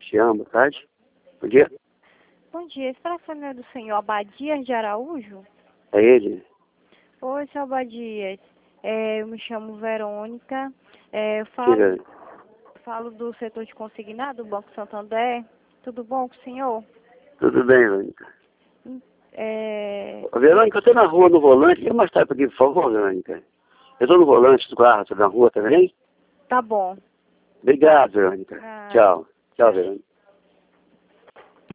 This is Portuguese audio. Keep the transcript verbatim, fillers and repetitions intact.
te amo, boa tarde. Bom dia. Bom dia, esse telefone é do senhor Abadias de Araújo? É ele? Oi, senhor Abadias. É, eu me chamo Verônica. É, eu Que, falo, velho? falo do setor de consignado do Banco Santander. Tudo bom com o senhor? Tudo bem, Verônica. É, Ô, Verônica, eu tô na rua no volante. Liga mais tarde pra aqui, por favor, Verônica. Eu tô no volante do carro, tô na rua, tá bem? tá bom. Obrigado, Verônica. Ah, Tchau. Tchau, tchau. Verônica.